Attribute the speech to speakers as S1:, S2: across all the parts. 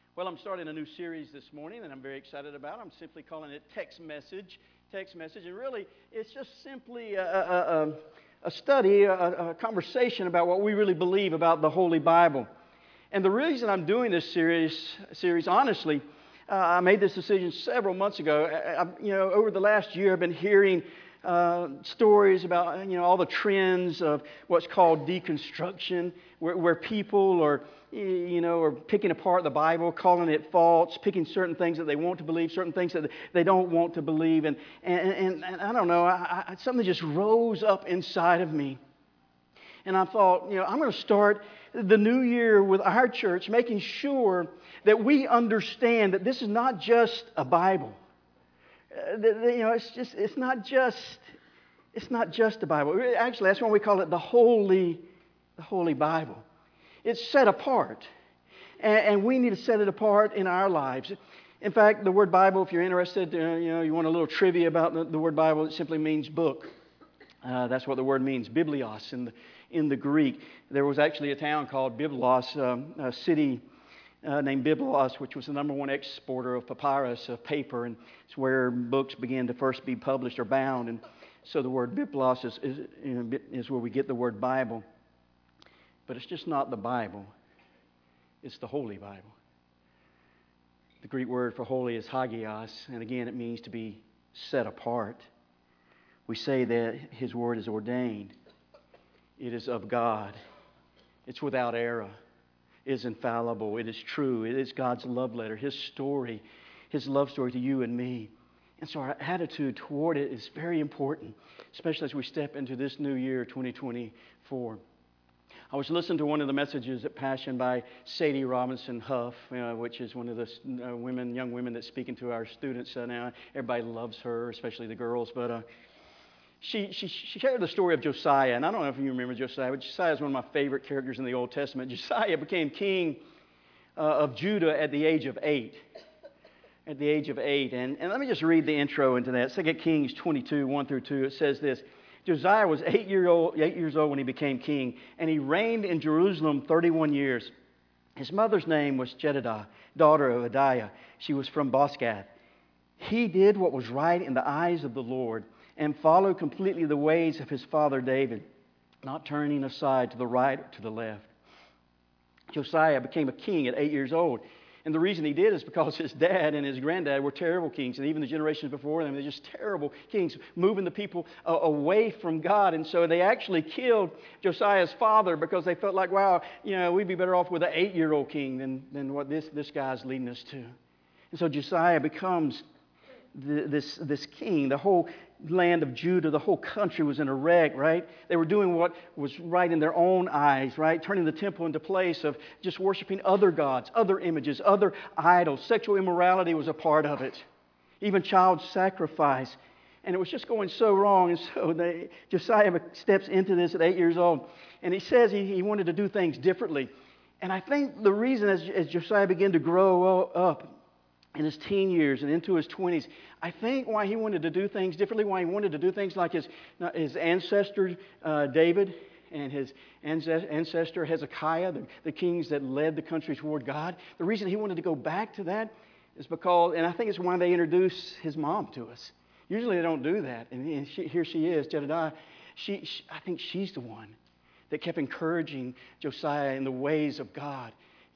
S1: Well, I'm starting a new series this morning that I'm very excited about. I'm simply calling it Text Message. And really, it's just simply a study, a conversation about what we really believe about the Holy Bible. And the reason I'm doing this series honestly, I made this decision several months ago. Over the last year, I've been hearing stories about all the trends of what's called deconstruction, where people are picking apart the Bible, calling it false, picking certain things that they want to believe, certain things that they don't want to believe, and I don't know, something just rose up inside of me, and I thought, I'm going to start the new year with our church, making sure that we understand that this is not just a Bible. It's not just a Bible. Actually, that's why we call it the Holy Bible. It's set apart, and we need to set it apart in our lives. In fact, the word Bible, if you're interested, you want a little trivia about the word Bible, it simply means book. That's what the word means, biblios in the Greek. There was actually a town called Byblos, a city named Byblos, which was the number one exporter of papyrus, of paper, and it's where books began to first be published or bound. And so the word Byblos is where we get the word Bible. But it's just not the Bible. It's the Holy Bible. The Greek word for holy is hagios, and again it means to be set apart. We say that His Word is ordained. It is of God. It's without error. It is infallible. It is true. It is God's love letter, His story, His love story to you and me. And so our attitude toward it is very important, especially as we step into this new year, 2024. I was listening to one of the messages at Passion by Sadie Robinson Huff, which is one of the young women that's speaking to our students now. Everybody loves her, especially the girls. But she shared the story of Josiah, and I don't know if you remember Josiah, but Josiah is one of my favorite characters in the Old Testament. Josiah became king of Judah at the age of 8. At the age of 8. And let me just read the intro into that. 2 Kings 22, 1 through 2. It says this: Josiah was 8 years old when he became king, and he reigned in Jerusalem 31 years. His mother's name was Jedidah, daughter of Adiah. She was from Boscath. He did what was right in the eyes of the Lord and followed completely the ways of his father David, not turning aside to the right or to the left. Josiah became a king at 8 years old. And the reason he did is because his dad and his granddad were terrible kings. And even the generations before them, they're just terrible kings, moving the people away from God. And so they actually killed Josiah's father because they felt like, wow, we'd be better off with an 8-year-old king than what this guy's leading us to. And so Josiah becomes this king. The whole land of Judah, the whole country was in a wreck, right? They were doing what was right in their own eyes, right? Turning the temple into a place of just worshiping other gods, other images, other idols. Sexual immorality was a part of it. Even child sacrifice. And it was just going so wrong. And so Josiah steps into this at 8 years old. And he says he wanted to do things differently. And I think the reason as Josiah began to grow up in his teen years and into his 20s, I think why he wanted to do things differently, why he wanted to do things like his ancestor David and his ancestor Hezekiah, the kings that led the country toward God. The reason he wanted to go back to that is because, and I think it's why they introduced his mom to us. Usually they don't do that. And here she is, Jedidah. I think she's the one that kept encouraging Josiah in the ways of God.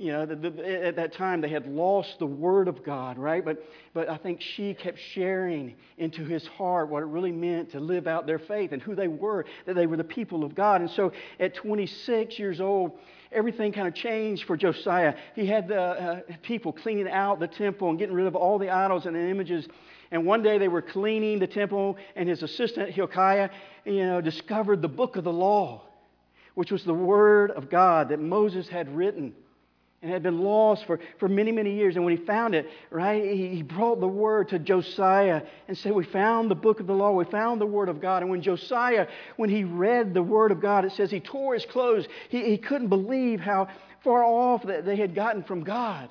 S1: At that time they had lost the Word of God, right? But I think she kept sharing into his heart what it really meant to live out their faith and who they were, that they were the people of God. And so at 26 years old, everything kind of changed for Josiah. He had the people cleaning out the temple and getting rid of all the idols and the images. And one day they were cleaning the temple, and his assistant Hilkiah, discovered the book of the law, which was the Word of God that Moses had written and had been lost for many, many years. And when he found it, right, he brought the word to Josiah and said, we found the book of the law, we found the Word of God. And when Josiah, when he read the Word of God, it says he tore his clothes. He couldn't believe how far off that they had gotten from God.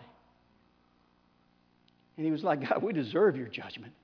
S1: And he was like, God, we deserve your judgment.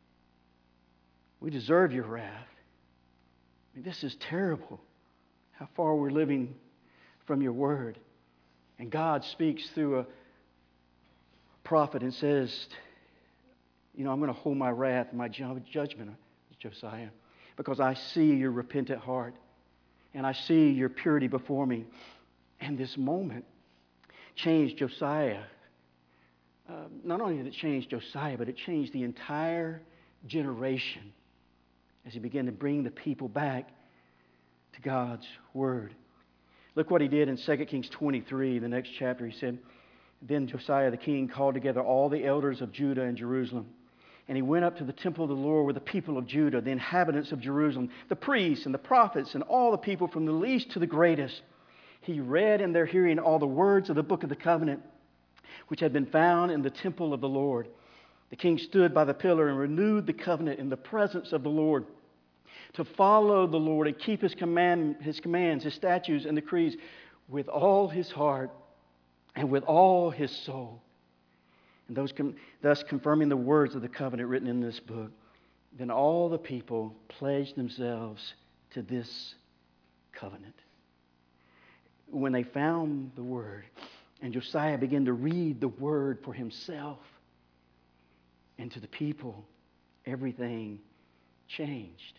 S1: We deserve your wrath. This is terrible, how far we're living from your Word. And God speaks through prophet and says, I'm going to hold my wrath and my judgment, Josiah, because I see your repentant heart and I see your purity before me. And this moment changed Josiah. Not only did it change Josiah, but it changed the entire generation as he began to bring the people back to God's Word. Look what he did in 2 Kings 23, the next chapter. He said, Then Josiah the king called together all the elders of Judah and Jerusalem. And he went up to the temple of the Lord with the people of Judah, the inhabitants of Jerusalem, the priests and the prophets, and all the people from the least to the greatest. He read in their hearing all the words of the book of the covenant, which had been found in the temple of the Lord. The king stood by the pillar and renewed the covenant in the presence of the Lord, to follow the Lord and keep His commands, His statutes, and decrees with all his heart and with all his soul. And thus confirming the words of the covenant written in this book. Then all the people pledged themselves to this covenant. When they found the Word, and Josiah began to read the Word for himself and to the people, everything changed.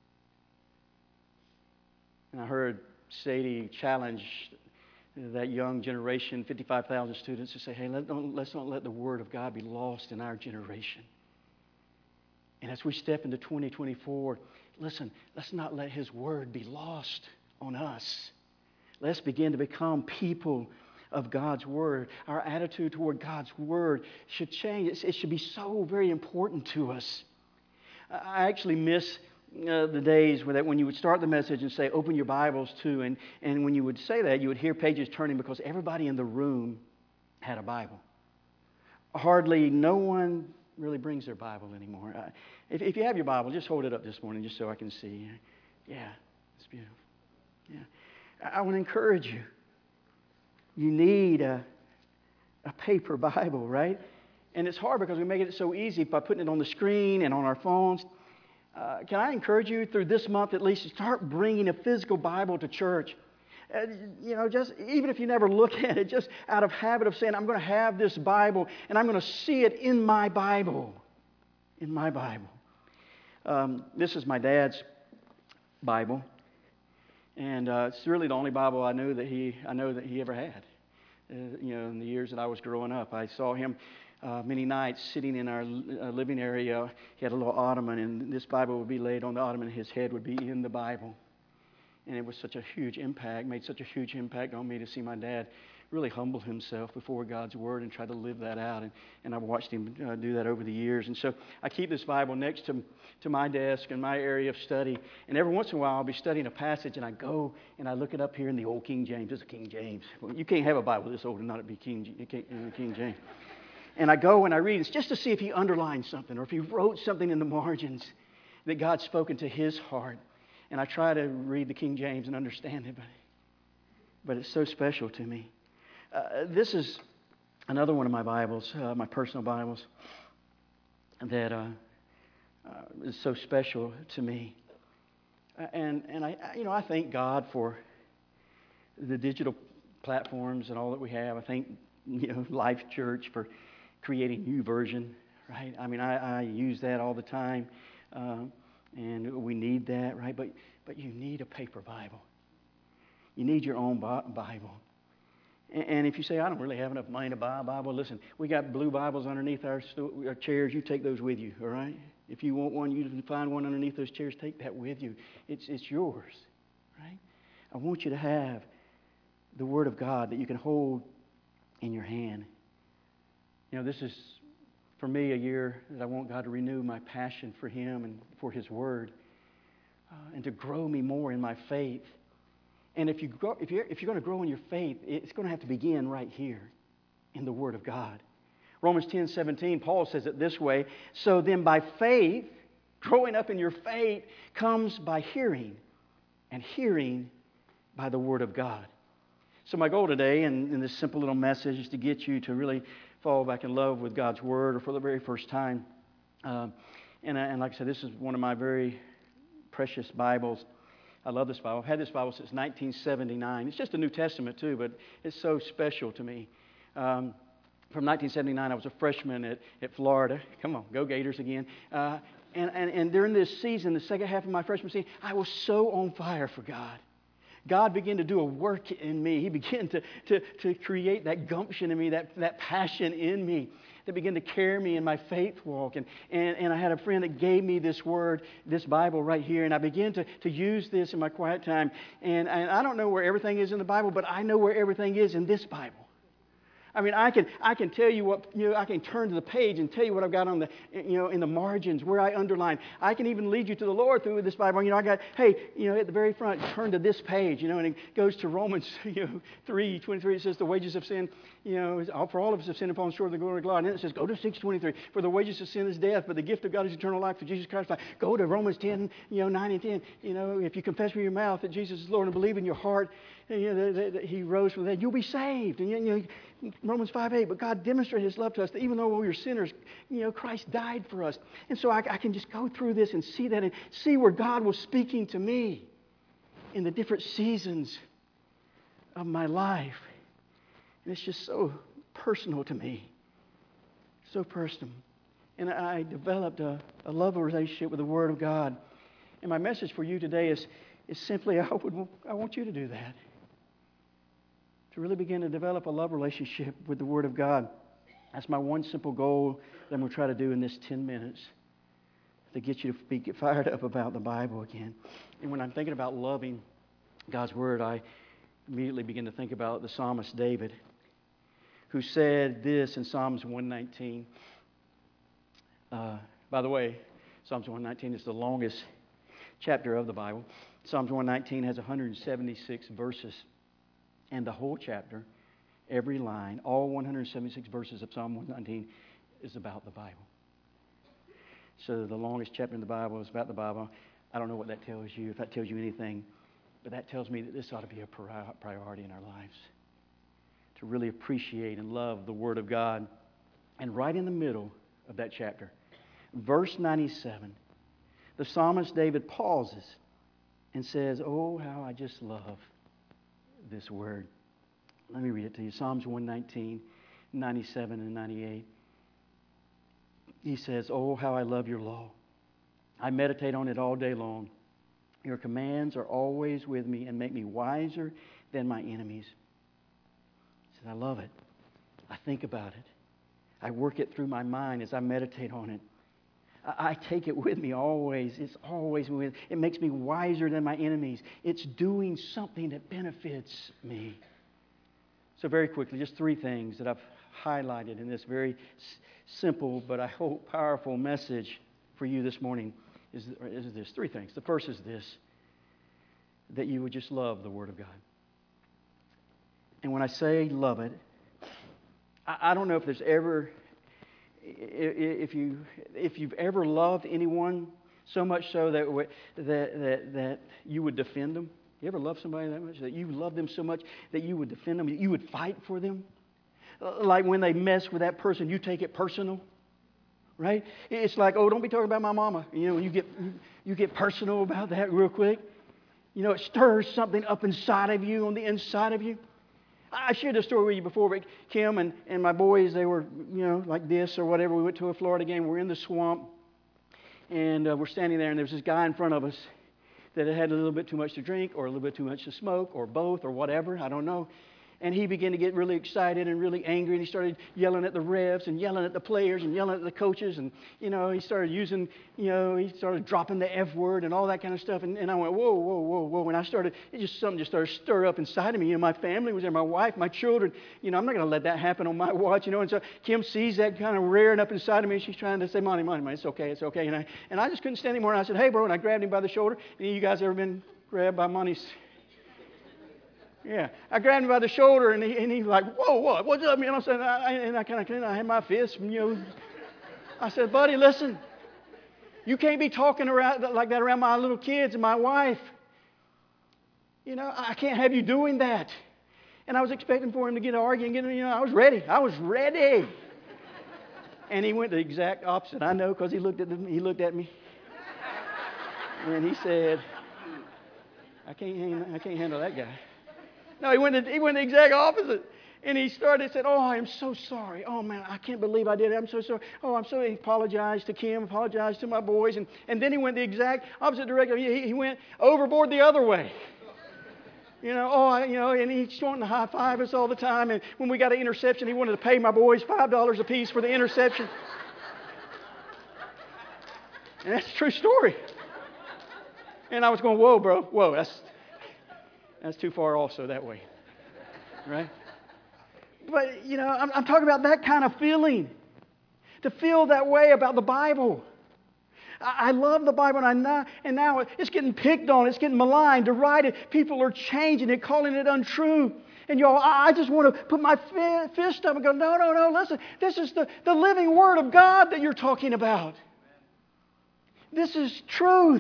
S1: And I heard Sadie challenge that young generation, 55,000 students, to say, hey, let's not let the Word of God be lost in our generation. And as we step into 2024, listen, let's not let His Word be lost on us. Let's begin to become people of God's Word. Our attitude toward God's Word should change. It should be so very important to us. I actually miss the days when you would start the message and say, open your Bibles to, and when you would say that, you would hear pages turning because everybody in the room had a Bible. Hardly no one really brings their Bible anymore. If you have your Bible, just hold it up this morning just so I can see. Yeah, it's beautiful. Yeah, I want to encourage you. You need a paper Bible, right? And it's hard because we make it so easy by putting it on the screen and on our phones. Can I encourage you through this month at least to start bringing a physical Bible to church? Just even if you never look at it, just out of habit of saying, I'm going to have this Bible and I'm going to see it in my Bible. In my Bible. This is my dad's Bible. And it's really the only Bible I know that he ever had. In the years that I was growing up, I saw him many nights sitting in our living area. He had a little ottoman, and this Bible would be laid on the ottoman, and his head would be in the Bible. And it was such a huge impact, made such a huge impact on me to see my dad really humble himself before God's Word and try to live that out. And I've watched him do that over the years. And so I keep this Bible next to my desk in my area of study. And every once in a while I'll be studying a passage and I go and I look it up here in the old King James. This is King James. Well, you can't have a Bible this old and not be King James. And I go and I read. It's just to see if he underlined something or if he wrote something in the margins that God's spoken to his heart. And I try to read the King James and understand it, but it's so special to me. This is another one of my Bibles, my personal Bibles, that is so special to me. And I thank God for the digital platforms and all that we have. I thank Life Church for creating YouVersion, right? I mean, I use that all the time, and we need that, right? But you need a paper Bible. You need your own Bible. And if you say, I don't really have enough money to buy a Bible, listen, we got blue Bibles underneath our chairs. You take those with you, all right? If you want one, you can find one underneath those chairs. Take that with you. It's yours, right? I want you to have the Word of God that you can hold in your hand. This is, for me, a year that I want God to renew my passion for Him and for His Word, and to grow me more in my faith. And if you're going to grow in your faith, it's going to have to begin right here in the Word of God. Romans 10:17, Paul says it this way: so then by faith, growing up in your faith comes by hearing, and hearing by the Word of God. So my goal today in this simple little message is to get you to really fall back in love with God's Word, or for the very first time. And like I said, this is one of my very precious Bibles. I love this Bible. I've had this Bible since 1979. It's just a New Testament too, but it's so special to me. from 1979, I was a freshman at Florida. Come on, go Gators again. And during this season, the second half of my freshman season, I was so on fire for God. God began to do a work in me. He began to create that gumption in me, that passion in me that began to carry me in my faith walk. And I had a friend that gave me this word, this Bible right here, and I began to use this in my quiet time. And I don't know where everything is in the Bible, but I know where everything is in this Bible. I mean, I can tell you what, I can turn to the page and tell you what I've got on the, in the margins, where I underline. I can even lead you to the Lord through this Bible. I got, hey, at the very front, turn to this page, and it goes to Romans, 3:23. It says the wages of sin, for all of us have sinned upon short of the glory of God. And then it says, go to 6:23. For the wages of sin is death, but the gift of God is eternal life through Jesus Christ. Go to Romans 10, 9 and 10. If you confess with your mouth that Jesus is Lord and believe in your heart, that He rose from the dead, you'll be saved. And Romans 5:8, but God demonstrated His love to us that even though we were sinners, Christ died for us. And so I can just go through this and see that and see where God was speaking to me in the different seasons of my life. And it's just so personal to me. So personal. And I developed a love relationship with the Word of God. And my message for you today is simply I want you to do that. To really begin to develop a love relationship with the Word of God. That's my one simple goal that I'm going to try to do in this 10 minutes. To get you to get fired up about the Bible again. And when I'm thinking about loving God's Word, I immediately begin to think about the psalmist David, who said this in Psalms 119. By the way, Psalms 119 is the longest chapter of the Bible. Psalms 119 has 176 verses. And the whole chapter, every line, all 176 verses of Psalm 119 is about the Bible. So the longest chapter in the Bible is about the Bible. I don't know what that tells you, if that tells you anything, but that tells me that this ought to be a priority in our lives. To really appreciate and love the Word of God. And right in the middle of that chapter, verse 97, the psalmist David pauses and says, oh, how I just love this word. Let me read it to you. Psalms 119, 97 and 98. He says, oh, how I love your law. I meditate on it all day long. Your commands are always with me and make me wiser than my enemies. He said, I love it. I think about it. I work it through my mind as I meditate on it. I take it with me always. It's always with me. It makes me wiser than my enemies. It's doing something that benefits me. So very quickly, just three things that I've highlighted in this very simple but I hope powerful message for you this morning is this. Three things. The first is this, that you would just love the Word of God. And when I say love it, I don't know if there's ever... If you've ever loved anyone so much so that you would defend them. You ever love somebody that much that you love them so much that you would defend them, that you would fight for them? Like when they mess with that person, you take it personal, right? It's like, oh, don't be talking about my mama. You get personal about that real quick. It stirs something up inside of you, on the inside of you. I shared this story with you before, but Kim and my boys, they were, like this or whatever. We went to a Florida game. We're in the swamp, and we're standing there, and there's this guy in front of us that had a little bit too much to drink or a little bit too much to smoke or both or whatever. I don't know. And he began to get really excited and really angry, and he started yelling at the refs and yelling at the players and yelling at the coaches, and, he started using, he started dropping the F word and all that kind of stuff, and I went, whoa, whoa, whoa, whoa, and something just started to stir up inside of me. My family was there, my wife, my children, I'm not going to let that happen on my watch, and so Kim sees that kind of rearing up inside of me, and she's trying to say, Monty, it's okay, and I just couldn't stand anymore, and I said, hey, bro, and I grabbed him by the shoulder. Any of you guys ever been grabbed by Monty's? Yeah, I grabbed him by the shoulder, and he's like, "Whoa, what's up?" I said, I had my fist, I said, "Buddy, listen, you can't be talking around like that around my little kids and my wife. I can't have you doing that." And I was expecting for him to get arguing, I was ready. And he went the exact opposite. I know, because he looked at me, and he said, "I can't handle that guy." No, he went the exact opposite. And he started, said, oh, I am so sorry. Oh, man, I can't believe I did it. I'm so sorry. Oh, I'm so, he apologized to Kim, apologized to my boys. And then he went the exact opposite direction. He went overboard the other way. And he's wanting to high five us all the time. And when we got an interception, he wanted to pay my boys $5 a piece for the interception. And that's a true story. And I was going, whoa, bro, whoa, that's too far also that way. Right? But, I'm talking about that kind of feeling. To feel that way about the Bible. I love the Bible, and now it's getting picked on, it's getting maligned, derided. People are changing it, calling it untrue. And y'all, I just want to put my fist up and go, no, listen. This is the living Word of God that you're talking about. This is truth.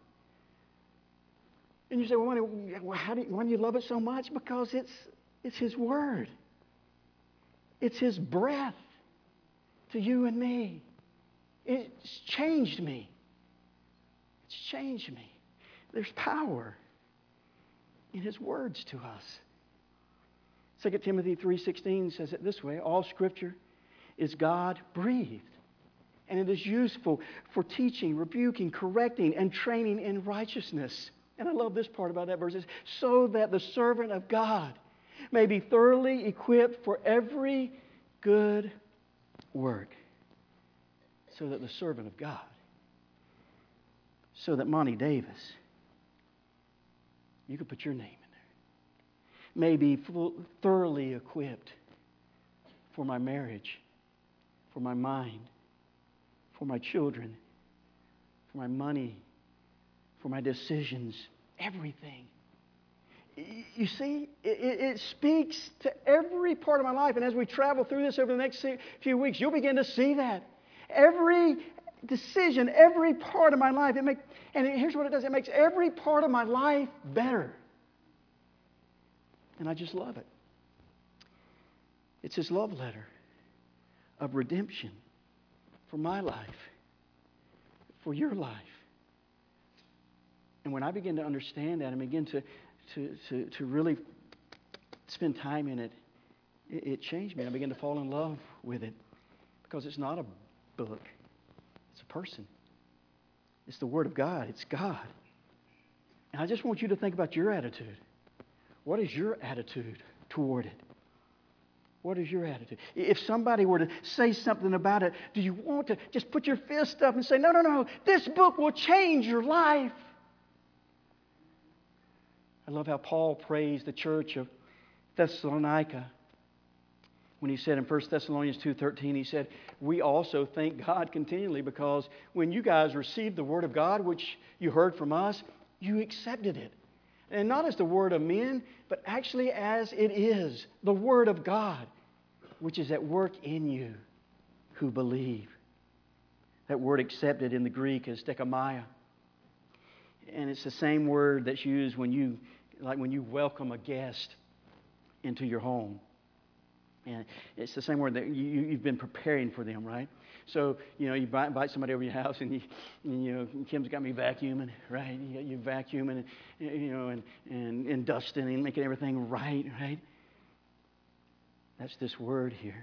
S1: And you say, well, why do you love it so much? Because it's His Word. It's His breath to you and me. It's changed me. It's changed me. There's power in His words to us. 2 Timothy 3:16 says it this way: all Scripture is God-breathed, and it is useful for teaching, rebuking, correcting, and training in righteousness. And I love this part about that verse. It's so that the servant of God may be thoroughly equipped for every good work. So that the servant of God, so that Monty Davis, you could put your name in there, may be thoroughly equipped for my marriage, for my mind, for my children, for my money, for my decisions, everything. You see, it speaks to every part of my life. And as we travel through this over the next few weeks, you'll begin to see that. Every decision, every part of my life, and here's what it does. It makes every part of my life better. And I just love it. It's His love letter of redemption for my life, for your life. And when I begin to understand that and begin to really spend time in it, it changed me. I began to fall in love with it because it's not a book. It's a person. It's the Word of God. It's God. And I just want you to think about your attitude. What is your attitude toward it? What is your attitude? If somebody were to say something about it, do you want to just put your fist up and say, no, this book will change your life? I love how Paul praised the church of Thessalonica when he said in 1 Thessalonians 2:13, he said, we also thank God continually because when you guys received the Word of God, which you heard from us, you accepted it. And not as the word of men, but actually as it is, the Word of God, which is at work in you who believe. That word accepted in the Greek is dechomia. And it's the same word that's used when you welcome a guest into your home. And it's the same word that you've been preparing for them, right? So, you invite somebody over your house and Kim's got me vacuuming, right? You vacuuming and dusting and making everything right? That's this word here.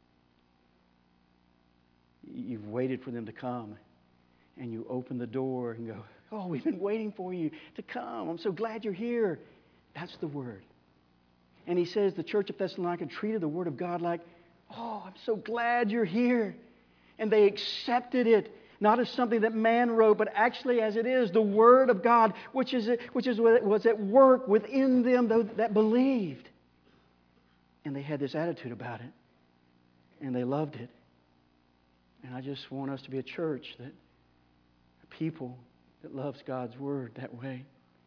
S1: You've waited for them to come and you open the door and go, oh, we've been waiting for you to come. I'm so glad you're here. That's the word. And he says the church of Thessalonica treated the Word of God like, oh, I'm so glad you're here. And they accepted it, not as something that man wrote, but actually as it is, the Word of God, which was at work within them that believed. And they had this attitude about it. And they loved it. And I just want us to be a church a people that loves God's Word that way.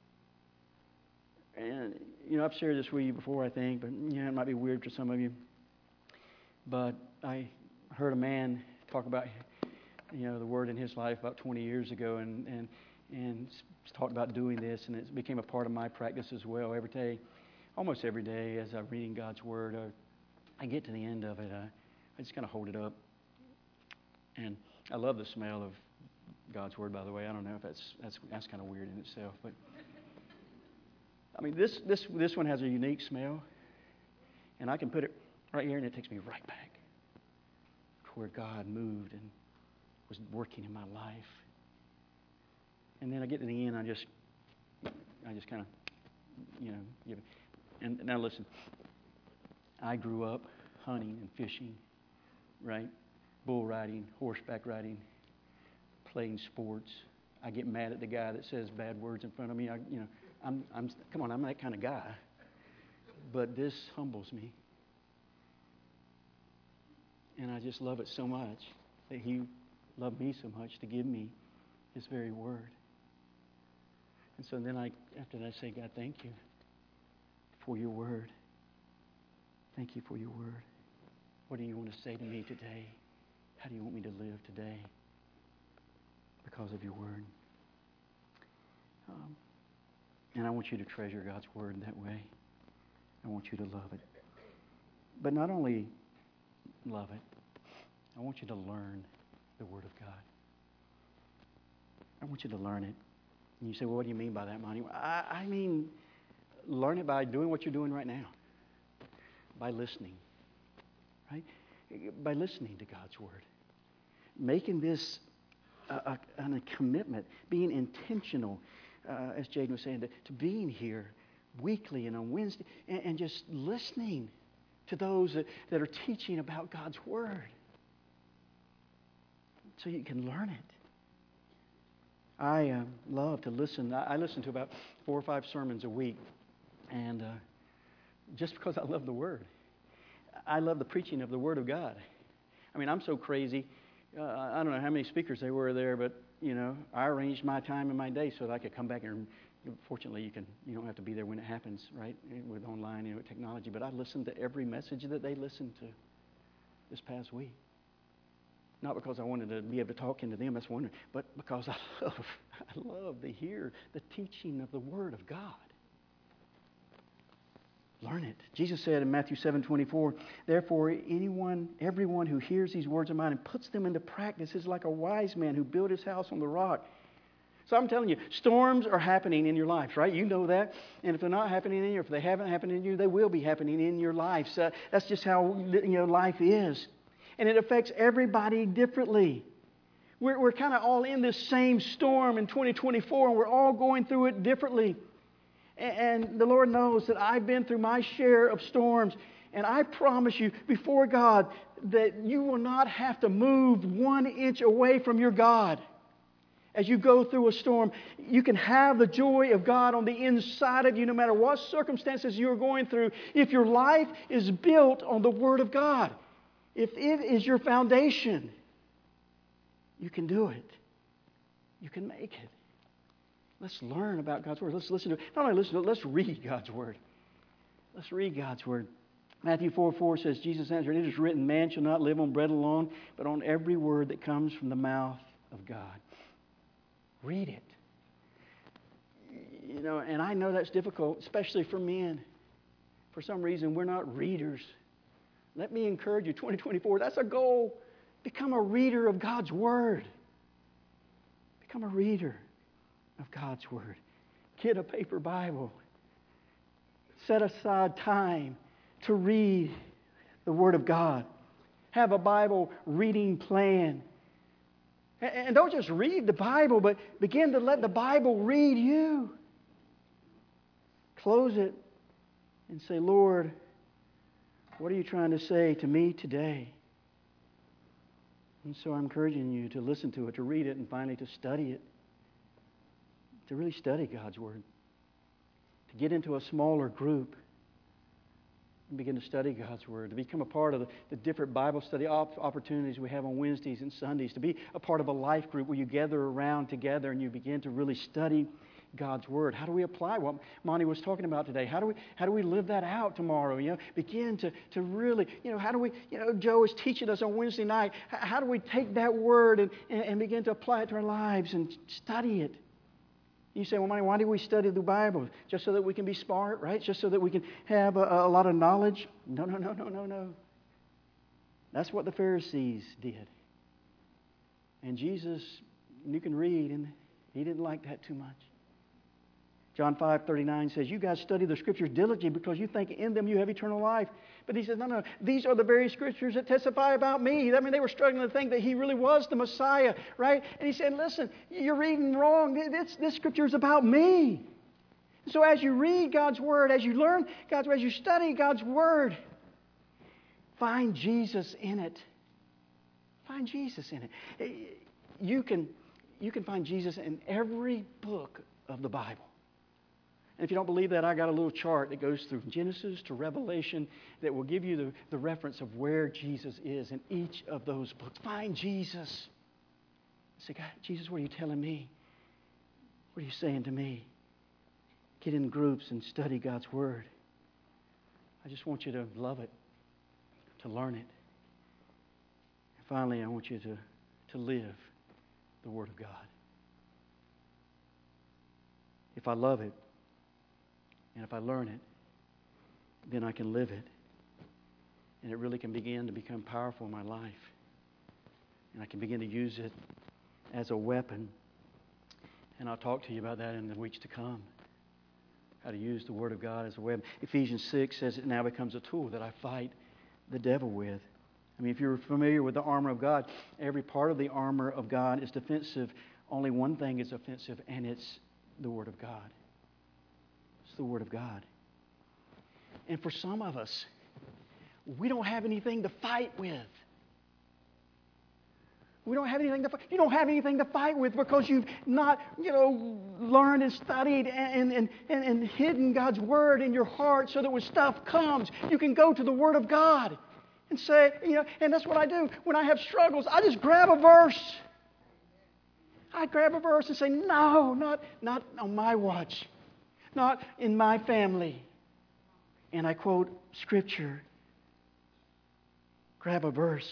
S1: And, I've shared this with you before, I think, but, it might be weird for some of you. But I heard a man talk about, the Word in his life about 20 years ago and talked about doing this, and it became a part of my practice as well. Every day, almost every day, as I'm reading God's Word, I get to the end of it, I just kind of hold it up. And I love the smell of God's Word, by the way. I don't know if that's kind of weird in itself, but I mean, this one has a unique smell. And I can put it right here, and it takes me right back to where God moved and was working in my life. And then I get to the end, I just kind of, give it. And now listen, I grew up hunting and fishing, right? Bull riding, horseback riding, playing sports. I get mad at the guy that says bad words in front of me. I'm that kind of guy. But this humbles me. And I just love it so much that He loved me so much to give me His very word. And so then after that I say, God, thank you for your word. Thank you for your word. What do you want to say to me today? How do you want me to live today? Because of your word. And I want you to treasure God's word that way. I want you to love it. But not only love it, I want you to learn the word of God. I want you to learn it. And you say, well, what do you mean by that, Monty? I mean, learn it by doing what you're doing right now. By listening. Right? By listening to God's word. Making this a commitment. Being intentional, as Jaden was saying, to being here weekly and on Wednesday. And just listening to those that are teaching about God's word. So you can learn it. I love to listen. I listen to about 4 or 5 sermons a week. And just because I love the Word. I love the preaching of the Word of God. I mean, I'm so crazy. I don't know how many speakers there were there, but, I arranged my time and my day so that I could come back and fortunately you don't have to be there when it happens, right? With online, technology. But I listened to every message that they listened to this past week. Not because I wanted to be able to talk into them, that's one, but because I love to hear the teaching of the Word of God. Learn it. Jesus said in Matthew 7:24, therefore everyone who hears these words of mine and puts them into practice is like a wise man who built his house on the rock. So I'm telling you, storms are happening in your lives, right? You know that. And if they're not happening in you, if they haven't happened in you, they will be happening in your life. So that's just how life is. And it affects everybody differently. We're kind of all in this same storm in 2024, and we're all going through it differently. And the Lord knows that I've been through my share of storms. And I promise you before God that you will not have to move 1 inch away from your God. As you go through a storm, you can have the joy of God on the inside of you no matter what circumstances you're going through. If your life is built on the Word of God, if it is your foundation, you can do it. You can make it. Let's learn about God's Word. Let's listen to it. Not only listen to it, let's read God's Word. Let's read God's Word. Matthew 4:4 says, Jesus answered, it is written, man shall not live on bread alone, but on every word that comes from the mouth of God. Read it. And I know that's difficult, especially for men. For some reason, we're not readers. Let me encourage you, 2024, that's a goal. Become a reader of God's Word. Become a reader of God's Word. Get a paper Bible. Set aside time to read the Word of God. Have a Bible reading plan. And don't just read the Bible, but begin to let the Bible read you. Close it and say, Lord, what are you trying to say to me today? And so I'm encouraging you to listen to it, to read it, and finally to study it. To really study God's Word. To get into a smaller group and begin to study God's Word. To become a part of the different Bible study opportunities we have on Wednesdays and Sundays. To be a part of a life group where you gather around together and you begin to really study God's Word. How do we apply what Monty was talking about today? How do we live that out tomorrow? Begin to really, how do we, Joe is teaching us on Wednesday night. How do we take that Word and begin to apply it to our lives and study it? You say, well, Monty, why do we study the Bible? Just so that we can be smart, right? Just so that we can have a lot of knowledge? No. That's what the Pharisees did. And Jesus, you can read, and He didn't like that too much. John 5:39 says, you guys study the Scriptures diligently because you think in them you have eternal life. But he says, no, these are the very Scriptures that testify about me. I mean, they were struggling to think that he really was the Messiah, right? And he said, listen, you're reading wrong. This Scripture is about me. So as you read God's Word, as you learn God's Word, as you study God's Word, find Jesus in it. Find Jesus in it. You can find Jesus in every book of the Bible. And if you don't believe that, I got a little chart that goes through Genesis to Revelation that will give you the reference of where Jesus is in each of those books. Find Jesus. Say, God, Jesus, what are you telling me? What are you saying to me? Get in groups and study God's Word. I just want you to love it, to learn it. And finally, I want you to live the Word of God. If I love it, and if I learn it, then I can live it. And it really can begin to become powerful in my life. And I can begin to use it as a weapon. And I'll talk to you about that in the weeks to come. How to use the Word of God as a weapon. Ephesians 6 says it now becomes a tool that I fight the devil with. I mean, if you're familiar with the armor of God, every part of the armor of God is defensive. Only one thing is offensive, and it's the Word of God. It's the Word of God. And for some of us, we don't have anything to fight with. We don't have anything to fight. You don't have anything to fight with because you've not, learned and studied and hidden God's Word in your heart so that when stuff comes, you can go to the Word of God and say, and that's what I do. When I have struggles, I just grab a verse. I grab a verse and say, no, not on my watch. Not in my family. And I quote Scripture. Grab a verse.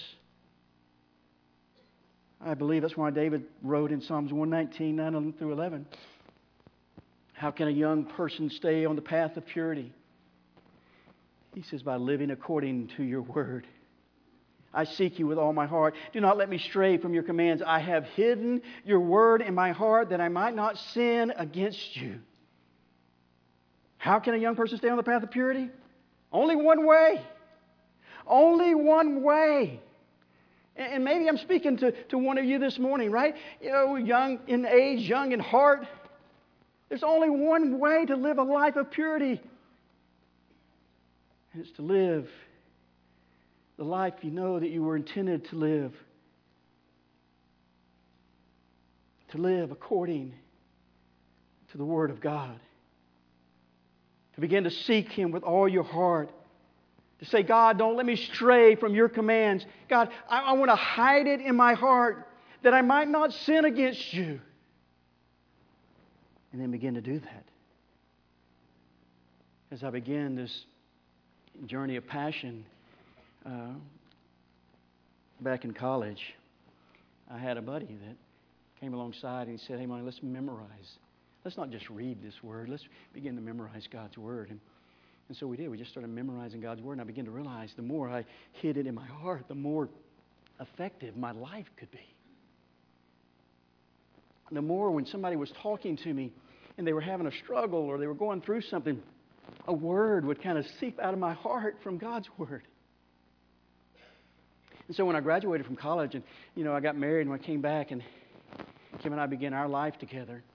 S1: I believe that's why David wrote in Psalms 119, 9 through 11. How can a young person stay on the path of purity? He says, by living according to your word. I seek you with all my heart. Do not let me stray from your commands. I have hidden your word in my heart that I might not sin against you. How can a young person stay on the path of purity? Only one way. Only one way. And maybe I'm speaking to one of you this morning, right? Young in age, young in heart. There's only one way to live a life of purity. And it's to live the life you know that you were intended to live. To live according to the Word of God. To begin to seek Him with all your heart. To say, God, don't let me stray from your commands. God, I want to hide it in my heart that I might not sin against you. And then begin to do that. As I begin this journey of passion back in college, I had a buddy that came alongside and he said, hey, Monty, let's memorize. Let's not just read this Word. Let's begin to memorize God's Word. And so we did. We just started memorizing God's Word. And I began to realize the more I hid it in my heart, the more effective my life could be. The more when somebody was talking to me and they were having a struggle or they were going through something, a word would kind of seep out of my heart from God's Word. And so when I graduated from college and, I got married and when I came back and Kim and I began our life together,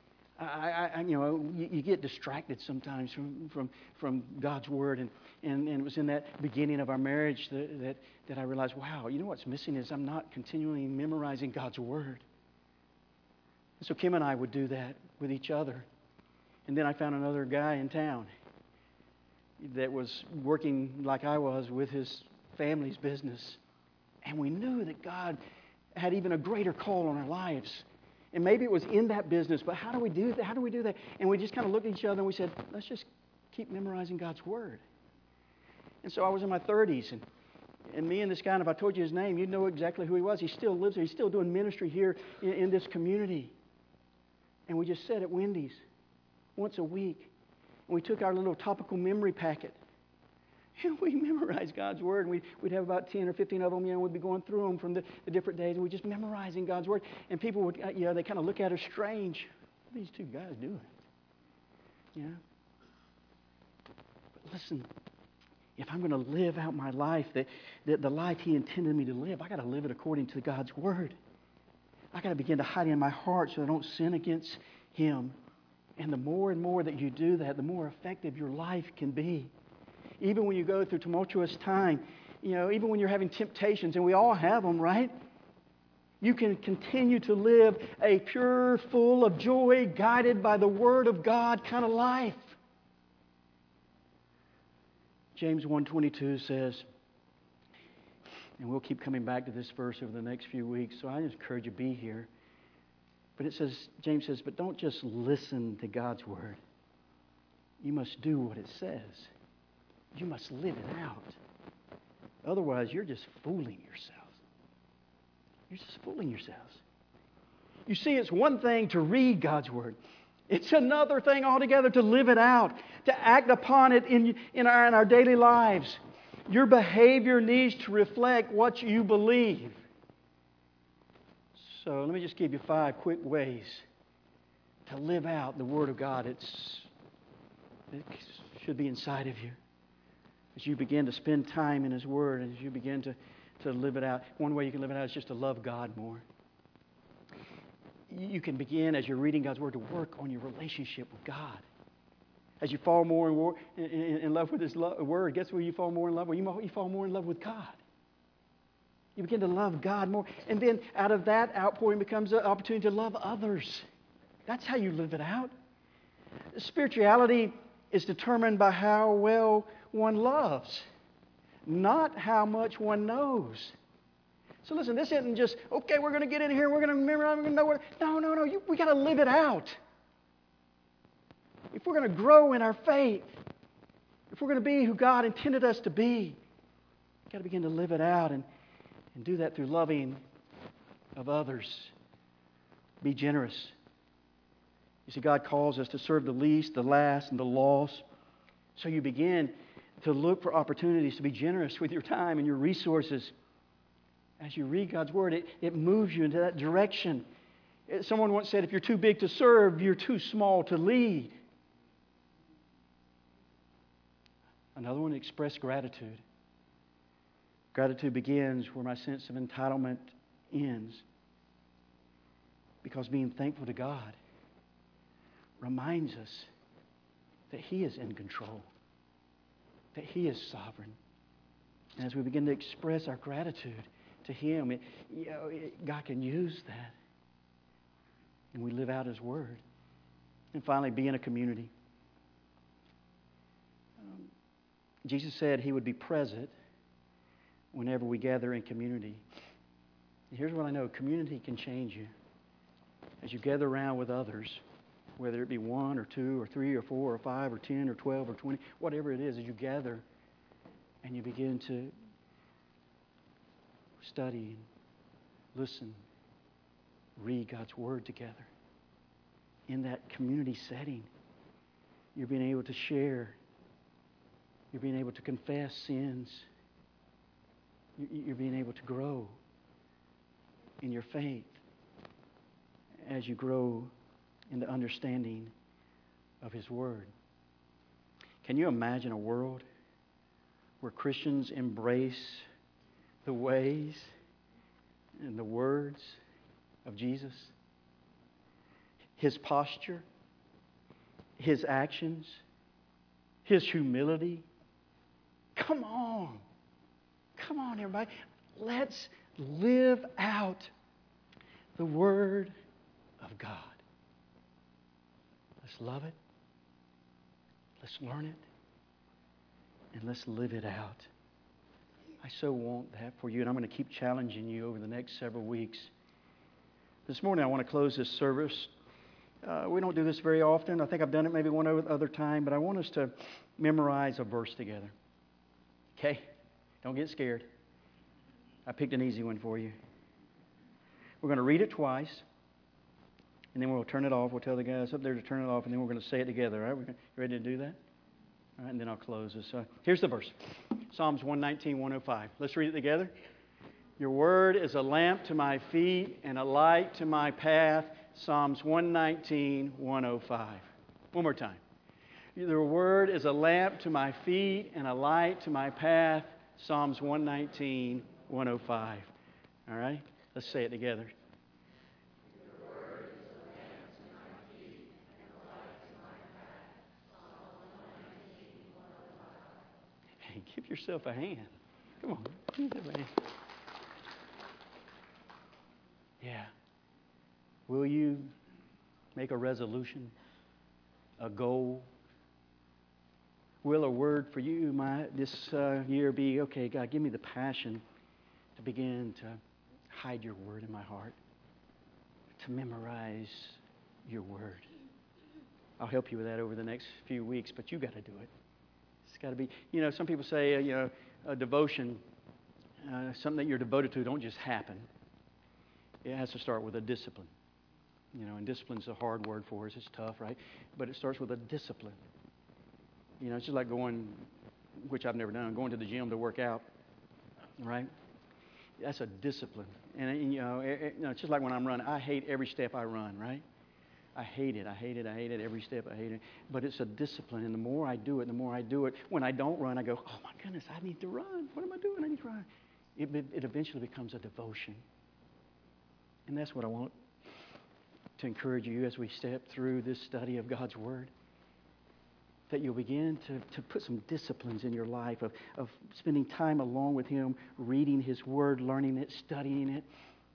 S1: you get distracted sometimes from God's Word, and it was in that beginning of our marriage that I realized, wow, what's missing is I'm not continually memorizing God's Word. And so Kim and I would do that with each other, and then I found another guy in town that was working like I was with his family's business, and we knew that God had even a greater call on our lives. And maybe it was in that business, but how do we do that? How do we do that? And we just kind of looked at each other and we said, let's just keep memorizing God's Word. And so I was in my 30s, and me and this guy, and if I told you his name, you'd know exactly who he was. He still lives there. He's still doing ministry here in this community. And we just sat at Wendy's once a week. And we took our little topical memory packet. And we memorized God's Word. And we'd have about 10 or 15 of them, we'd be going through them from the different days. And we're just memorizing God's Word. And people would, they kind of look at us strange. What are these two guys doing? Yeah. But listen, if I'm going to live out my life, the life He intended me to live, I got to live it according to God's Word. I got to begin to hide it in my heart so I don't sin against Him. And the more and more that you do that, the more effective your life can be. Even when you go through tumultuous time, even when you're having temptations, and we all have them, right? You can continue to live a pure, full of joy, guided by the Word of God kind of life. James 1:22 says, and we'll keep coming back to this verse over the next few weeks, so I just encourage you to be here. But it says, James says, but don't just listen to God's Word. You must do what it says. You must live it out. Otherwise, you're just fooling yourselves. You're just fooling yourselves. You see, it's one thing to read God's Word. It's another thing altogether to live it out, to act upon it in our daily lives. Your behavior needs to reflect what you believe. So let me just give you 5 quick ways to live out the Word of God. It should be inside of you. As you begin to spend time in His Word, as you begin to live it out. One way you can live it out is just to love God more. You can begin, as you're reading God's Word, to work on your relationship with God. As you fall more and more in love with His Word, guess where you fall more in love with? You fall more in love with God. You begin to love God more. And then out of that outpouring becomes an opportunity to love others. That's how you live it out. Spirituality is determined by how well one loves, not how much one knows. So listen, this isn't just, okay, we're going to get in here, we're going to remember, I'm going to know what. No. We got to live it out. If we're going to grow in our faith, if we're going to be who God intended us to be, we've got to begin to live it out and do that through loving of others. Be generous. You see, God calls us to serve the least, the last, and the lost. So you begin to look for opportunities to be generous with your time and your resources. As you read God's Word, it moves you into that direction. Someone once said, if you're too big to serve, you're too small to lead. Another one, express gratitude. Gratitude begins where my sense of entitlement ends. Because being thankful to God reminds us that He is in control, that He is sovereign. And as we begin to express our gratitude to Him, God can use that. And we live out His Word. And finally, be in a community. Jesus said He would be present whenever we gather in community. And here's what I know. Community can change you. As you gather around with others, whether it be 1 or 2 or 3 or 4 or 5 or 10 or 12 or 20, whatever it is, as you gather and you begin to study and listen, read God's Word together. In that community setting, you're being able to share. You're being able to confess sins. You're being able to grow in your faith as you grow in the understanding of His Word. Can you imagine a world where Christians embrace the ways and the words of Jesus? His posture, His actions, His humility. Come on, everybody. Let's live out the Word of God. Let's love it. Let's learn it. And let's live it out. I so want that for you, and I'm going to keep challenging you over the next several weeks. This morning I want to close this service. We don't do this very often. I think I've done it maybe one other time, but I want us to memorize a verse together. Okay? Don't get scared. I picked an easy one for you. We're going to read it twice, and then we'll turn it off. We'll tell the guys up there to turn it off, and then we're going to say it together. All right? You ready to do that? All right, and then I'll close this. Here's the verse. Psalms 119, 105. Let's read it together. Your word is a lamp to my feet and a light to my path. Psalms 119, 105. One more time. Your word is a lamp to my feet and a light to my path. Psalms 119, 105. All right? Let's say it together. Hey, give yourself a hand. Come on. Give yourself a hand. Yeah. Will you make a resolution, a goal? Will a word for you this year be, okay, God, give me the passion to begin to hide your word in my heart, to memorize your word. I'll help you with that over the next few weeks, but you got to do it. It's got to be, some people say, a devotion, something that you're devoted to don't just happen. It has to start with a discipline. And discipline's a hard word for us. It's tough, right? But it starts with a discipline. It's just like going, which I've never done, going to the gym to work out, right? That's a discipline. And, it's just like when I'm running. I hate every step I run, right? I hate it every step. I hate it. But it's a discipline. And the more I do it, when I don't run, I go, oh, my goodness, I need to run. What am I doing? I need to run. It eventually becomes a devotion. And that's what I want to encourage you as we step through this study of God's Word. That you'll begin to put some disciplines in your life of spending time along with Him, reading His Word, learning it, studying it,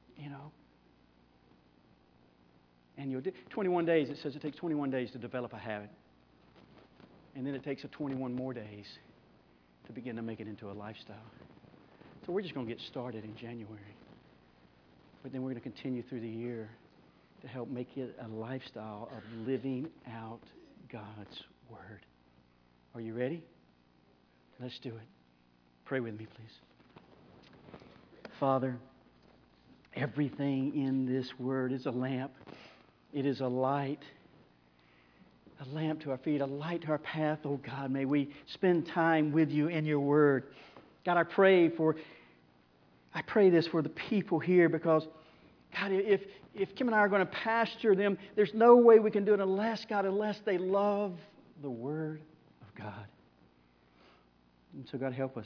S1: And you'll do 21 days, it says it takes 21 days to develop a habit. And then it takes 21 more days to begin to make it into a lifestyle. So we're just going to get started in January. But then we're going to continue through the year to help make it a lifestyle of living out God's Word. Are you ready? Let's do it. Pray with me, please. Father, everything in this Word is a lamp. It is a light to our feet, a light to our path. Oh God, may we spend time with you in your Word. God, I pray this for the people here because, God, if Kim and I are going to pastor them, there's no way we can do it unless they love the Word of God. And so, God, help us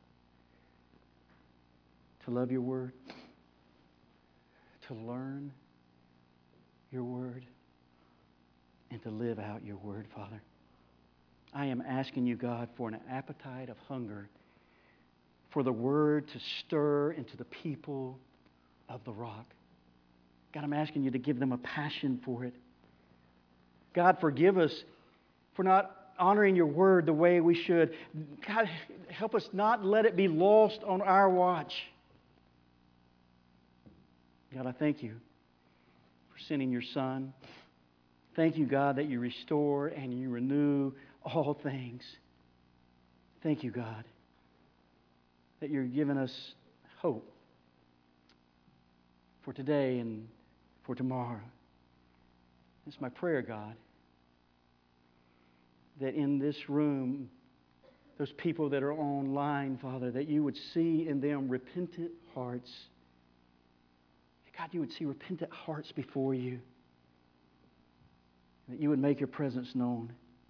S1: to love your Word, to learn your Word, and to live out your Word, Father. I am asking you, God, for an appetite of hunger for the Word to stir into the people of the Rock. God, I'm asking you to give them a passion for it. God, forgive us for not honoring your Word the way we should. God, help us not let it be lost on our watch. God, I thank you for sending your Son. Thank you, God, that you restore and you renew all things. Thank you, God, that you're giving us hope for today and for tomorrow. It's my prayer, God, that in this room, those people that are online, Father, that you would see in them repentant hearts. God, you would see repentant hearts before you. That you would make your presence known.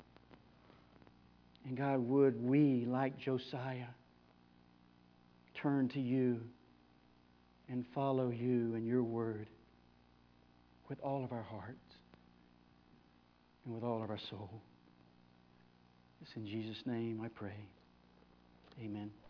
S1: And God, would we, like Josiah, turn to you and follow you and your word with all of our hearts and with all of our soul. It's in Jesus' name I pray. Amen.